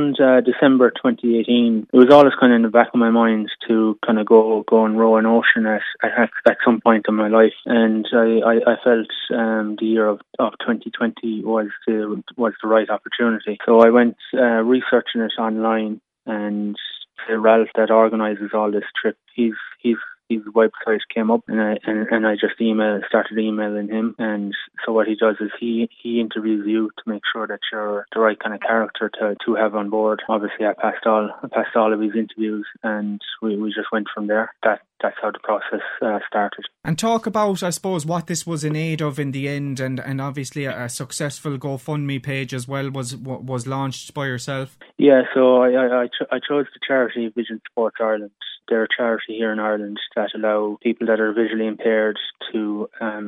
around December 2018. It was always kind of in the back of my mind to kind of go and row an ocean at some point in my life, and I felt the year of 2020 was the right opportunity. So I went researching it online, and Ralph that organises all this trip, his website came up, and I just started emailing him. And so what he does is he interviews you to make sure that you're the right kind of character to have on board. Obviously, I passed all of his interviews, and we just went from there. That's how the process started. And talk about, I suppose, what this was in aid of in the end, and obviously a successful GoFundMe page as well was launched by yourself. Yeah, so I chose the charity Vision Sports Ireland. They're a charity here in Ireland that allow people that are visually impaired to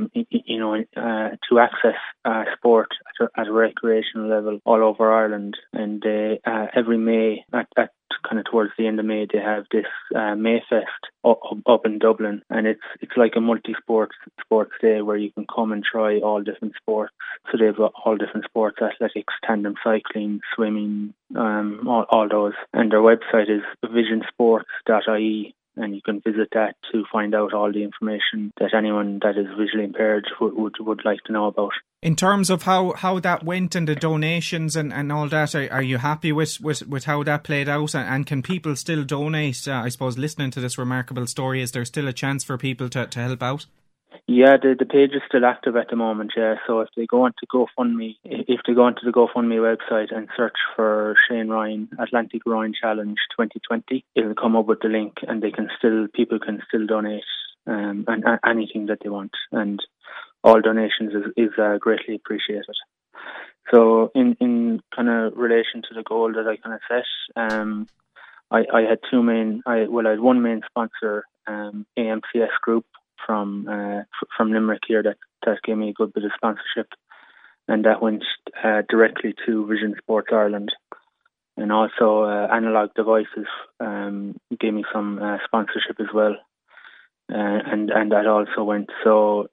access sport at a recreational level all over Ireland. And they every May at kind of towards the end of May, they have this Mayfest up in Dublin, and it's like a multi-sports day where you can come and try all different sports. So they've got all different sports: athletics, tandem cycling, swimming, all those. And their website is visionsports.ie, and you can visit that to find out all the information that anyone that is visually impaired would like to know about. In terms of how that went and the donations and all that, are you happy with how that played out? And can people still donate? I suppose listening to this remarkable story, is there still a chance for people to help out? Yeah, the page is still active at the moment, yeah. So if they go onto GoFundMe, if they go onto the GoFundMe website and search for Shane Ryan Atlantic Rowing Challenge 2020, it'll come up with the link, and people can still donate and anything that they want, and all donations is greatly appreciated. So in kind of relation to the goal that I kind of set, I had I had one main sponsor, AMCS Group from Limerick here that gave me a good bit of sponsorship, and that went directly to Vision Sports Ireland. And also Analog Devices gave me some sponsorship as well, and that also went. So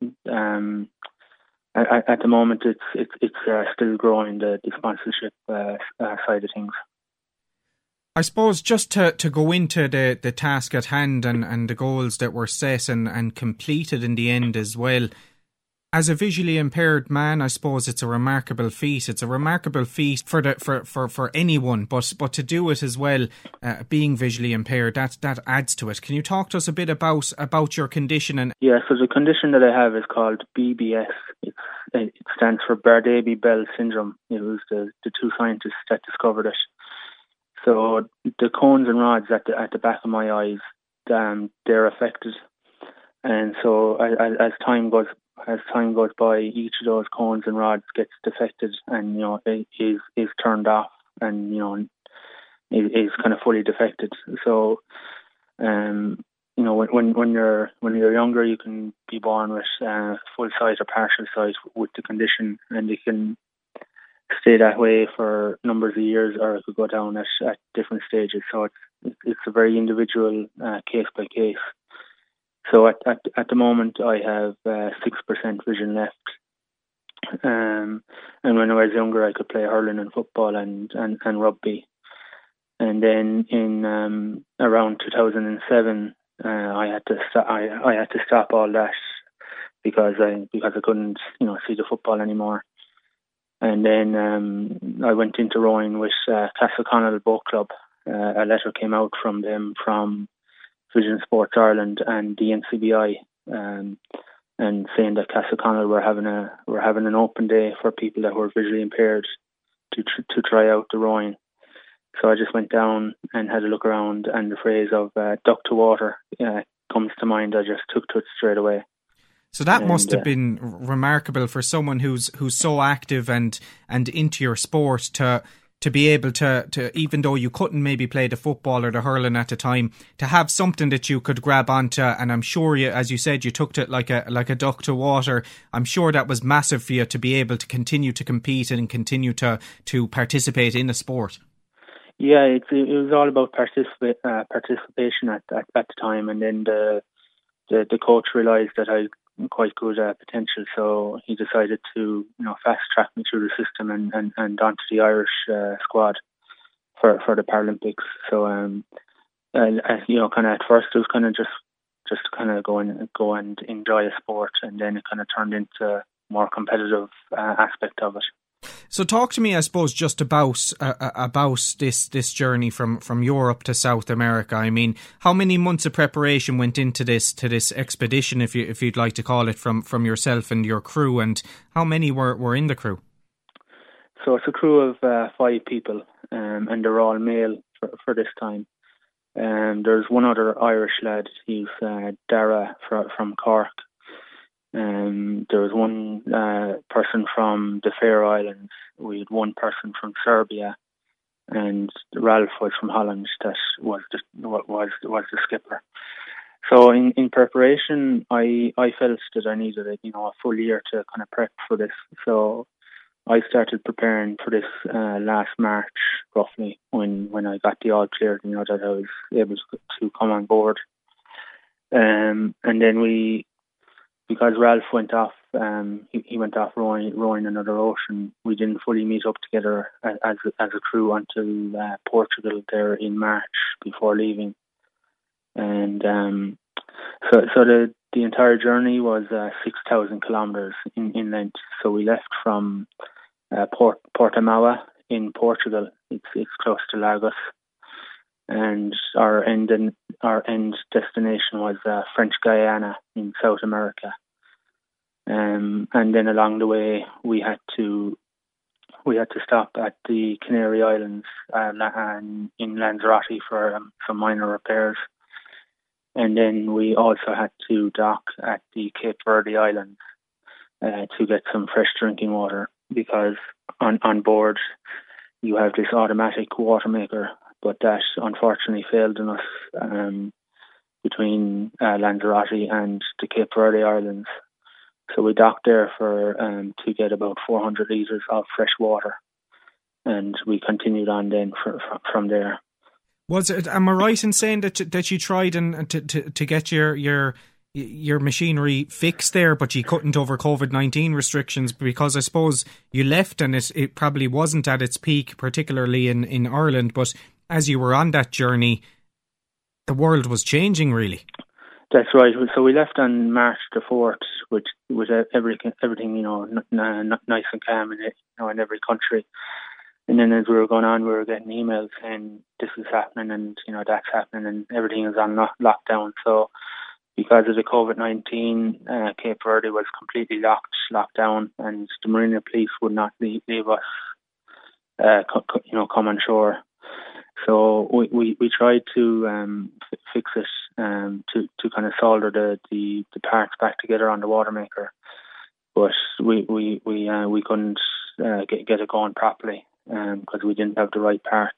at the moment it's still growing, the sponsorship side of things. I suppose just to go into the task at hand and the goals that were set and completed in the end as well. As a visually impaired man, I suppose it's a remarkable feat. It's a remarkable feat for anyone, but to do it as well, being visually impaired, that adds to it. Can you talk to us a bit about your condition? Yeah, so the condition that I have is called BBS. It stands for Bardet-Biedl syndrome. It was the two scientists that discovered it. So the cones and rods at the back of my eyes, they're affected, and so as time goes by, each of those cones and rods gets defected, and it is turned off, and it is kind of fully defected. So when you're younger, you can be born with full sight or partial sight with the condition, and it can stay that way for numbers of years, or it could go down at different stages. So it's a very individual case by case. So at the moment I have 6% vision left, and when I was younger I could play hurling and football and rugby, and then in around 2007 I had to stop all that because I couldn't see the football anymore. And then I went into rowing with Castleconnell Boat Club. A letter came out from them, from Vision Sports Ireland and the NCBI, and saying that Castleconnell were having an open day for people that were visually impaired to try out the rowing. So I just went down and had a look around, and the phrase of duck to water comes to mind. I just took to it straight away. So that must have been remarkable for someone who's so active and into your sport to be able to, even though you couldn't maybe play the football or the hurling at the time, to have something that you could grab onto. And I'm sure you, as you said, you took to it like a duck to water. I'm sure that was massive for you to be able to continue to compete and continue to participate in the sport. Yeah, it was all about participation at the time, and then the coach realised that I quite good potential, so he decided to fast track me through the system and onto the Irish squad for the Paralympics. So kind of at first it was kind of just to kind of go and enjoy a sport, and then it kind of turned into more competitive aspect of it. So talk to me, I suppose, just about this journey from Europe to South America. I mean, how many months of preparation went into this expedition, if you'd like to call it, from yourself and your crew, and how many were in the crew? So it's a crew of 5 people, and they're all male for this time. There's one other Irish lad. He's Dara from Cork. There was one person from the Faroe Islands. We had one person from Serbia, and Ralph was from Holland. That was the skipper. So in preparation, I felt that I needed a full year to kind of prep for this. So I started preparing for this last March, roughly, when I got the all clear, that I was able to come on board. And then because Ralph went off, he went off rowing another ocean. We didn't fully meet up together as a crew until Portugal there in March before leaving. And so the entire journey was 6,000 kilometers in length. So we left from Portimão in Portugal. It's close to Lagos, and our end destination was French Guiana in South America. And then along the way, we had to stop at the Canary Islands in Lanzarote for some minor repairs, and then we also had to dock at the Cape Verde Islands to get some fresh drinking water, because on board you have this automatic water maker, but that unfortunately failed in us between Lanzarote and the Cape Verde Islands. So we docked there to get about 400 litres of fresh water, and we continued on then from there. Was it? Am I right in saying that you tried to get your machinery fixed there, but you couldn't over COVID-19 restrictions? Because I suppose you left and it probably wasn't at its peak, particularly in Ireland. But as you were on that journey, the world was changing, really. That's right. So we left on March the 4th, with everything nice and calm in every country. And then as we were going on, we were getting emails saying this is happening and that's happening, and everything is on lockdown. So because of the COVID-19, Cape Verde was completely locked down, and the Marina Police would not leave us, come on shore. So we tried to fix it, to kind of solder the parts back together on the water maker, but we couldn't get it going properly because we didn't have the right parts.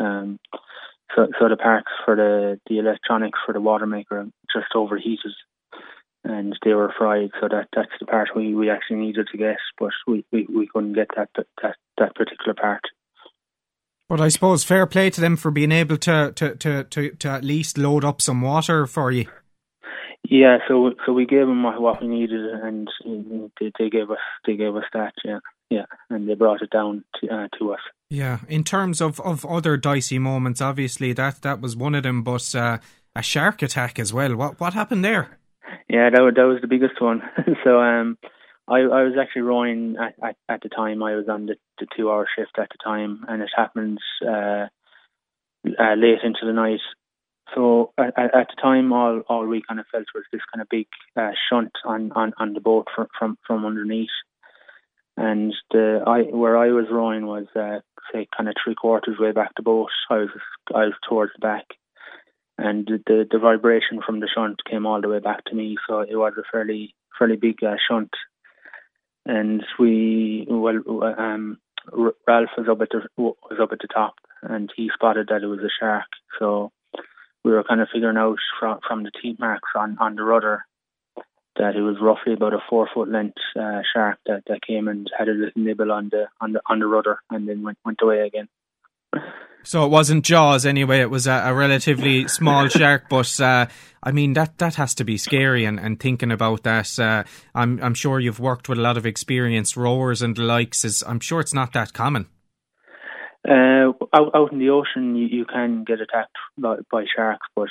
So the parts for the electronics for the water maker just overheated and they were fried. So that's the part we actually needed to get, but we couldn't get that particular part. But I suppose fair play to them for being able to at least load up some water for you. Yeah, so we gave them what we needed, and they gave us that. Yeah, and they brought it down to us. Yeah, in terms of other dicey moments, obviously that was one of them, but a shark attack as well. What happened there? Yeah, that was the biggest one. So I was actually rowing at the time. I was on the 2-hour shift at the time, and it happened late into the night. So at the time, all we kind of felt was this kind of big shunt on the boat from underneath. And where I was rowing was say kind of 3/4 way back the boat. I was towards the back, and the vibration from the shunt came all the way back to me. So it was a fairly big shunt. And Ralph was up at the top, and he spotted that it was a shark. So we were kind of figuring out from the teeth marks on the rudder that it was roughly about a 4-foot length shark that came and had a little nibble on the rudder and then went away again. So it wasn't Jaws anyway, it was a relatively small shark, but I mean that has to be scary, and thinking about that, I'm sure you've worked with a lot of experienced rowers and the likes. I'm sure it's not that common. Out in the ocean, you can get attacked by sharks, but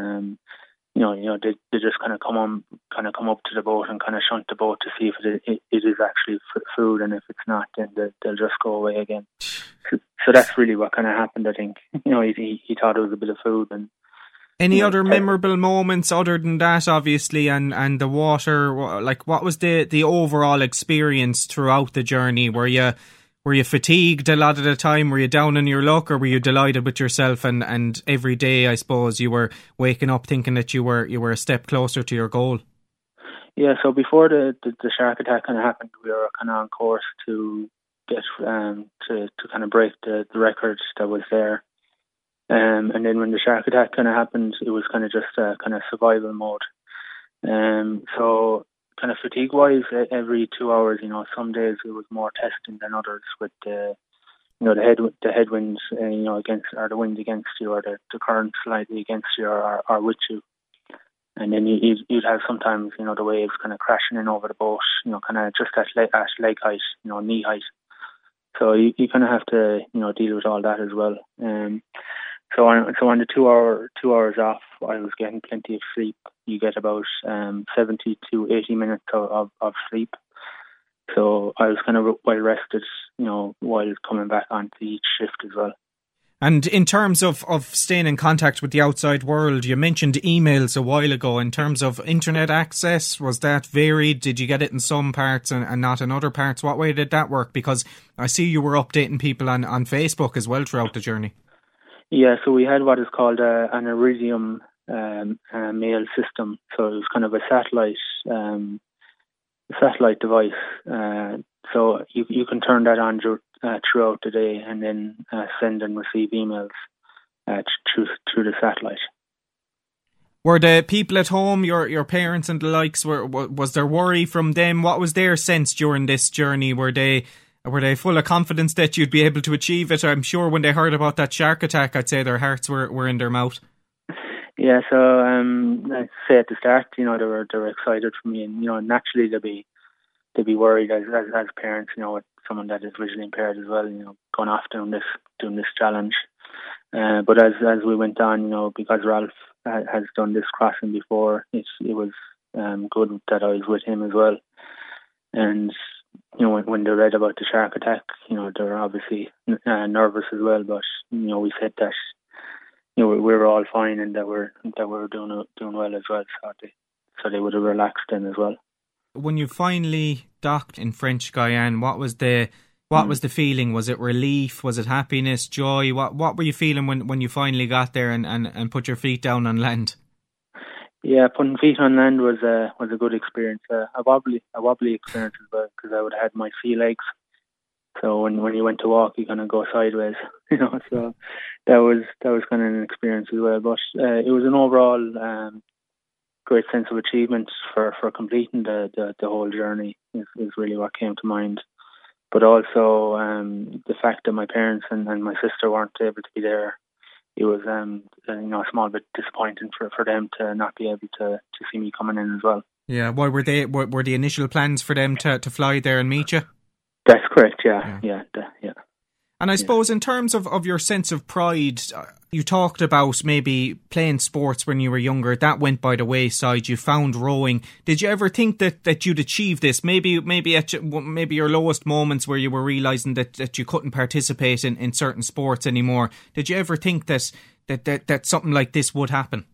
they just kind of come up to the boat and kind of shunt the boat to see if it is actually food, and if it's not, then they'll just go away again. So that's really what kind of happened. I think he thought it was a bit of food. And any other memorable moments other than that, obviously, and the water? Like, what was the overall experience throughout the journey? Were you fatigued a lot of the time? Were you down on your luck, or were you delighted with yourself? And every day, I suppose, you were waking up thinking that you were a step closer to your goal. Yeah. So before the shark attack kind of happened, we were kind of on course to get to kind of break the record that was there. And then when the shark attack kind of happened, it was kind of just a kind of survival mode. So kind of fatigue-wise, every 2 hours, some days it was more testing than others with the headwinds, against, or the wind against you, or the current slightly against you, or with you. And then you'd have sometimes, the waves kind of crashing in over the boat, kind of just at leg height, knee height. So you kind of have to, deal with all that as well. So on the 2 hours off, I was getting plenty of sleep. You get about 70 to 80 minutes of sleep. So I was kind of well rested, while coming back onto each shift as well. And in terms of staying in contact with the outside world, you mentioned emails a while ago. In terms of internet access, was that varied? Did you get it in some parts and not in other parts? What way did that work? Because I see you were updating people on Facebook as well throughout the journey. Yeah, so we had what is called an Iridium mail system. So it was kind of a satellite device. So you can turn that on throughout the day, and then send and receive emails through the satellite. Were the people at home, your parents and the likes, was there worry from them? What was their sense during this journey? Were they full of confidence that you'd be able to achieve it? I'm sure when they heard about that shark attack, I'd say their hearts were in their mouth. Yeah, so I'd say at the start, they were excited for me, and naturally they'd be worried as parents, with someone that is visually impaired as well, going off doing this challenge. But as we went on, because Ralph has done this crossing before, it was good that I was with him as well. And when they read about the shark attack, they were obviously nervous as well. But we said that we were all fine, and that we're doing well as well. So they would have relaxed then as well. When you finally docked in French Guiana, what was the feeling? Was it relief? Was it happiness, joy? What were you feeling when you finally got there and put your feet down on land? Yeah, putting feet on land was a good experience. A wobbly experience as well, because I would have had my sea legs. So when you went to walk, you kind of go sideways, So that was kind of an experience as well. But it was an overall great sense of achievement for completing the whole journey is really what came to mind. But also the fact that my parents and my sister weren't able to be there, it was a small bit disappointing for them to not be able to see me coming in as well. Yeah, why were the initial plans for them to fly there and meet you? That's correct. Yeah. And I suppose in terms of your sense of pride, you talked about maybe playing sports when you were younger. That went by the wayside. You found rowing. Did you ever think that you'd achieve this? Maybe at your lowest moments where you were realising that you couldn't participate in certain sports anymore. Did you ever think that something like this would happen?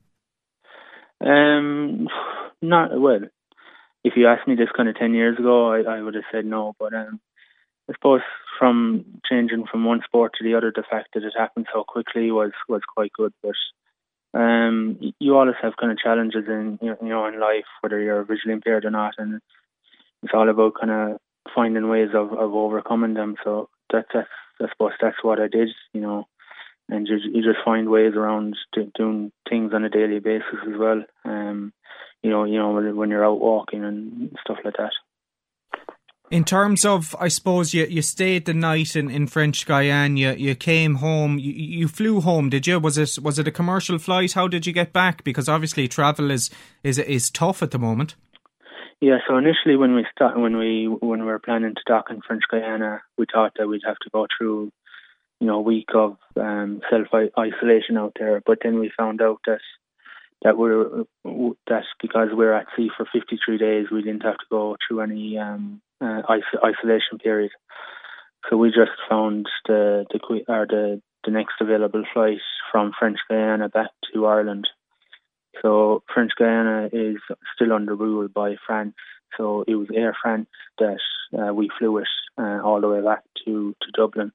Not well. If you asked me this kind of 10 years ago, I would have said no. But I suppose from changing from one sport to the other, the fact that it happened so quickly was quite good. But you always have kind of challenges in life, whether you're visually impaired or not, and it's all about kind of finding ways of overcoming them. So I suppose that's what I did, and you just find ways around doing things on a daily basis as well. When you're out walking and stuff like that. In terms of, I suppose, you stayed the night in French Guiana, you came home, you flew home, did you? Was it a commercial flight? How did you get back? Because obviously travel is tough at the moment. Yeah, so initially when we were planning to dock in French Guiana, we thought that we'd have to go through week of self isolation out there. But then we found out that because we're at sea for 53 days, we didn't have to go through any isolation period. So we just found the next available flight from French Guiana back to Ireland. So French Guiana is still under rule by France. So it was Air France that we flew with all the way back to Dublin.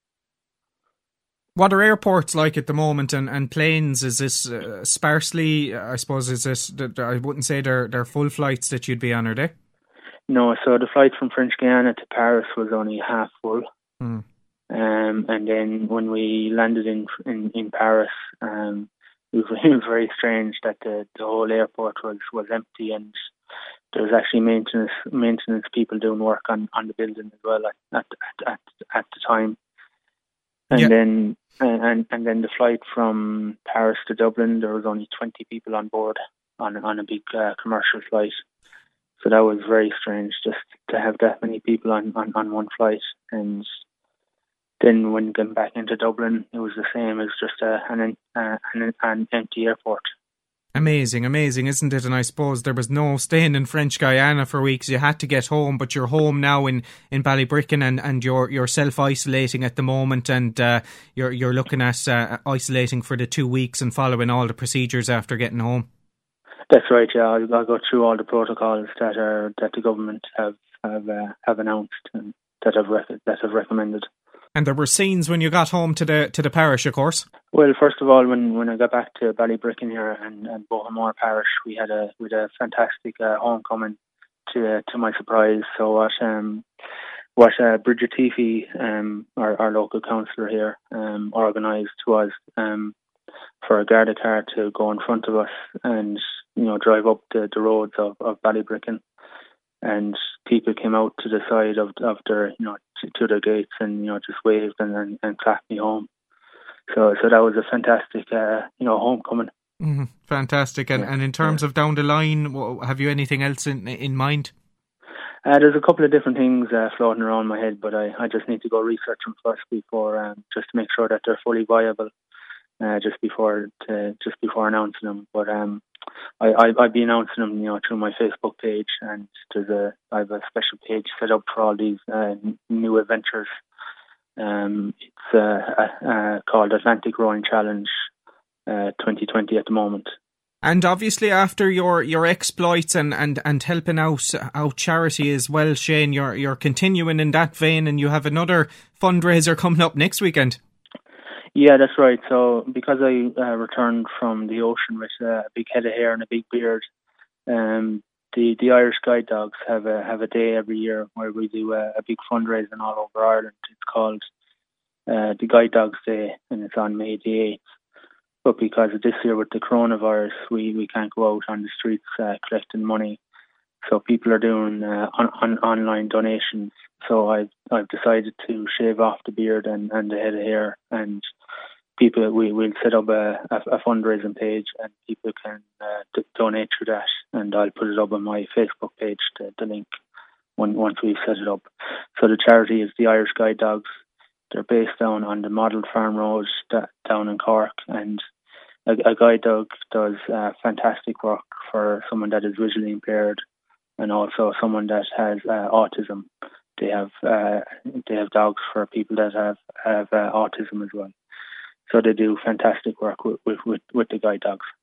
What are airports like at the moment, and planes? Is this sparsely? I suppose is this? I wouldn't say they're full flights that you'd be on, are they? No. So the flight from French Guiana to Paris was only half full. And then when we landed in Paris, it was very strange that the whole airport was empty, and there was actually maintenance people doing work on the building as well at the time. And then the flight from Paris to Dublin, there was only 20 people on board on a big commercial flight. So that was very strange, just to have that many people on one flight. And then when getting back into Dublin, it was the same as just an empty airport. Amazing, isn't it? And I suppose there was no staying in French Guiana for weeks. You had to get home, but you're home now in Ballybricken, and you're self-isolating at the moment, and you're looking at isolating for the 2 weeks and following all the procedures after getting home. That's right. Yeah, I'll go through all the protocols that the government have announced and that have recommended. And there were scenes when you got home to the parish, of course. Well, first of all, when I got back to Ballybricken here and Bohemore Parish, we had a fantastic homecoming. To my surprise, so what Bridget Teefy, our local councillor here, organised was for a Garda car to go in front of us and drive up the roads of Ballybricken. And people came out to the side of their, to their gates and, just waved and clapped me home. So that was a fantastic, homecoming. Mm-hmm. Fantastic. And in terms of down the line, have you anything else in mind? There's a couple of different things floating around my head, but I just need to go research them first before, just to make sure that they're fully viable, just before announcing them. But I'd be announcing them, through my Facebook page, and I have a special page set up for all these new adventures. It's called Atlantic Rowing Challenge 2020 at the moment. And obviously, after your exploits and helping out charity as well, Shane, you're continuing in that vein, and you have another fundraiser coming up next weekend. Yeah, that's right. So because I returned from the ocean with a big head of hair and a big beard, the Irish Guide Dogs have a day every year where we do a big fundraising all over Ireland. It's called the Guide Dogs Day, and it's on May the 8th. But because of this year with the coronavirus, we can't go out on the streets collecting money. So people are doing online donations. So I've decided to shave off the beard and the head of hair, and we'll set up a fundraising page, and people can donate through that, and I'll put it up on my Facebook page, the link, once we've set it up. So the charity is the Irish Guide Dogs. They're based down on the Model Farm Road down in Cork, and a guide dog does fantastic work for someone that is visually impaired and also someone that has autism. They have dogs for people that have autism as well. So they do fantastic work with the guide dogs.